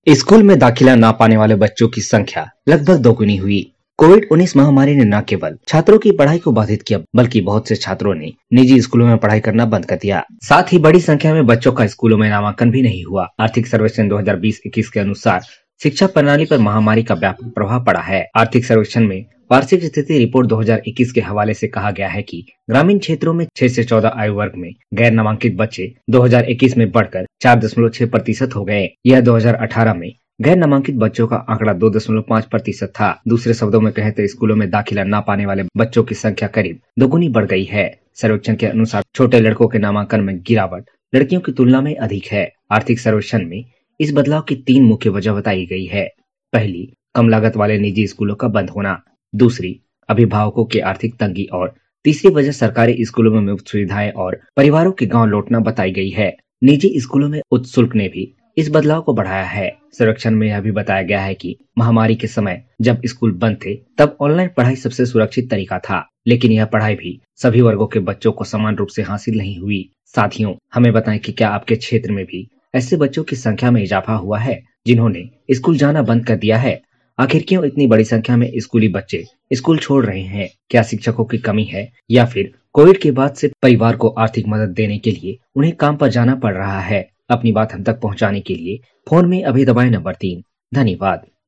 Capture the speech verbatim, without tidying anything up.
School में दाखिला ना पाने वाले बच्चों की संख्या लगभग दोगुनी हुई। कोविड उन्नीस महामारी ने न केवल छात्रों की पढ़ाई को बाधित किया, बल्कि बहुत से छात्रों ने निजी स्कूलों में पढ़ाई करना बंद कर दिया। साथ ही बड़ी संख्या में बच्चों का स्कूलों में नामांकन भी नहीं हुआ। आर्थिक सर्वेक्षण दो हज़ार बीस इक्कीस के अनुसार शिक्षा प्रणाली पर महामारी का व्यापक प्रभाव पड़ा है। आर्थिक सर्वेक्षण में वार्षिक स्थिति रिपोर्ट दो हज़ार इक्कीस के हवाले से कहा गया है कि ग्रामीण क्षेत्रों में छह से चौदह आयु वर्ग में गैर नामांकित बच्चे दो हज़ार इक्कीस में बढ़कर चार दशमलव छह प्रतिशत हो गए। यह दो हज़ार अठारह में गैर नामांकित बच्चों का आंकड़ा दो दशमलव पाँच प्रतिशत था। दूसरे शब्दों में कहें तो स्कूलों में दाखिला न पाने वाले बच्चों की संख्या करीब दोगुनी बढ़ गई है। सर्वेक्षण के अनुसार छोटे लड़कों के नामांकन में गिरावट लड़कियों की तुलना में अधिक है। आर्थिक सर्वेक्षण में इस बदलाव की तीन मुख्य वजह बताई गई है। पहली, कम लागत वाले निजी स्कूलों का बंद होना। दूसरी, अभिभावकों की आर्थिक तंगी। और तीसरी वजह सरकारी स्कूलों में मुफ्त सुविधाएं और परिवारों के गांव लौटना बताई गई है। निजी स्कूलों में उच्च शुल्क ने भी इस बदलाव को बढ़ाया है। सर्वेक्षण में यह भी बताया गया है कि महामारी के समय जब स्कूल बंद थे, तब ऑनलाइन पढ़ाई सबसे सुरक्षित तरीका था, लेकिन यह पढ़ाई भी सभी वर्गों के बच्चों को समान रूप से हासिल नहीं हुई। साथियों, हमें बताएं कि क्या आपके क्षेत्र में भी ऐसे बच्चों की संख्या में इजाफा हुआ है जिन्होंने स्कूल जाना बंद कर दिया है? आखिर क्यों इतनी बड़ी संख्या में स्कूली बच्चे स्कूल छोड़ रहे हैं? क्या शिक्षकों की कमी है, या फिर कोविड के बाद से परिवार को आर्थिक मदद देने के लिए उन्हें काम पर जाना पड़ रहा है? अपनी बात हम तक पहुंचाने के लिए फोन में अभी दबाएं नंबर तीन। धन्यवाद।